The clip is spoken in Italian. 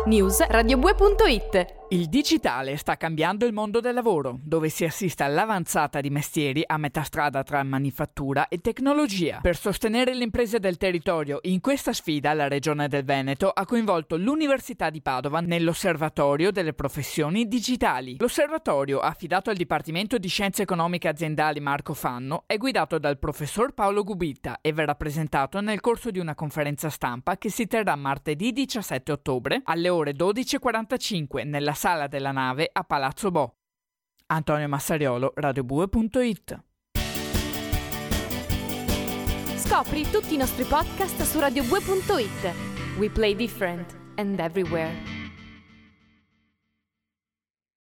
News radiobue.it. Il digitale sta cambiando il mondo del lavoro, dove si assiste all'avanzata di mestieri a metà strada tra manifattura e tecnologia. Per sostenere le imprese del territorio in questa sfida, la Regione del Veneto ha coinvolto l'Università di Padova nell'Osservatorio delle Professioni Digitali. L'osservatorio, affidato al Dipartimento di Scienze Economiche Aziendali Marco Fanno, è guidato dal professor Paolo Gubitta e verrà presentato nel corso di una conferenza stampa che si terrà martedì 17 ottobre alle ore 12:45 nella Sala della Nave a Palazzo Bo. Antonio Massariolo, radiobue.it. Scopri tutti i nostri podcast su radiobue.it. We play different and everywhere.